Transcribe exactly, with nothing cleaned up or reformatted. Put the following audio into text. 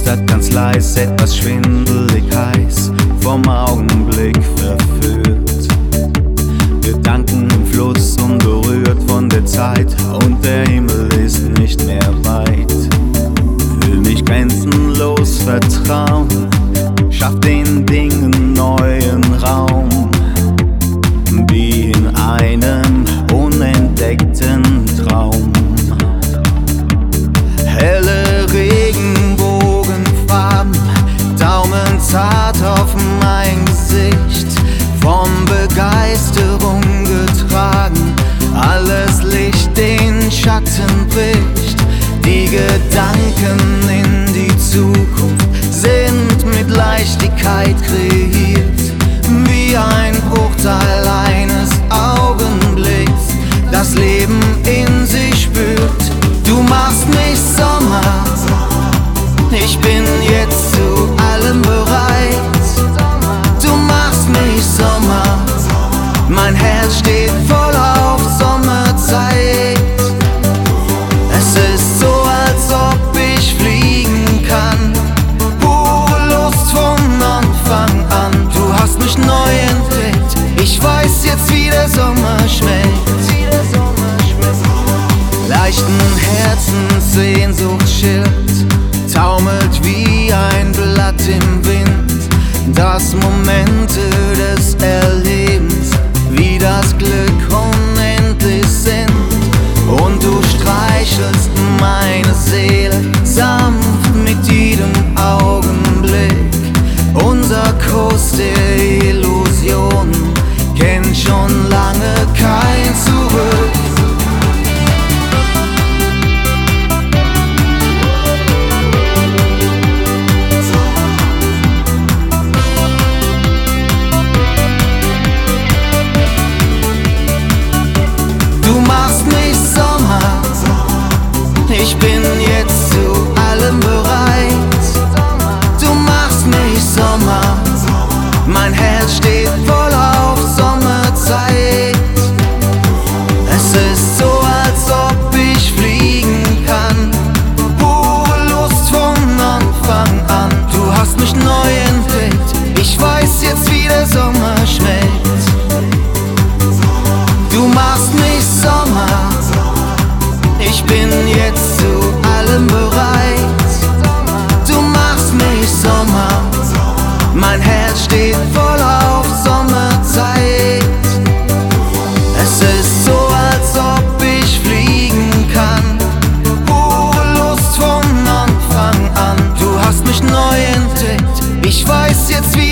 flüstert ganz leis, etwas schwindelig heiß, vom Augenblick verführt. Gedanken im Fluss, unberührt von der Zeit, und der Himmel ist nicht mehr weit. Fühl mich grenzenlos vertrauen, schaff den Dingen neuen Raum, wie in einem unentdeckten Traum. Helle Regenbogenfarben taumeln zart auf mein Gesicht, von Begeisterung getragen, alles Licht den Schatten bricht. Die Gedanken in die Zukunft sind mit Leichtigkeit kreiert, wie ein Bruchteil eines Augenblicks, das Leben in sich spürt. Du machst mich Sommer, ich bin jetzt zu allem bereit. Du machst mich Sommer, mein Herz steht voll auf Sommerzeit. Es ist so, als ob ich fliegen kann, pure Lust von Anfang an. Du hast mich neu entdeckt, ich weiß jetzt, wie der Sommer schmeckt. Leichten Herzenssehnsucht schillt, taumelt wie ein Blatt im Wind, dass Momente des Erlebens wie das Glück unendlich sind. Und du streichelst meine Seele sanft mit jedem Augenblick. Unser Kurs der Illusionen kennt schon lange kein Zurück. Ich bin jetzt zu allem bereit. Du machst mich Sommer, mein Herz steht voll auf Sommerzeit. Es ist so, als ob ich fliegen kann, pure Lust von Anfang an. Du hast mich neu entdeckt, ich weiß jetzt, wie der Sommer schmeckt. Du machst mich Sommer, ich bin jetzt zu allem bereit. Du machst mich Sommer, mein Herz steht voll auf Sommerzeit. Es ist so, als ob ich fliegen kann, pure Lust von Anfang an. Du hast mich neu entdeckt, ich weiß jetzt, wie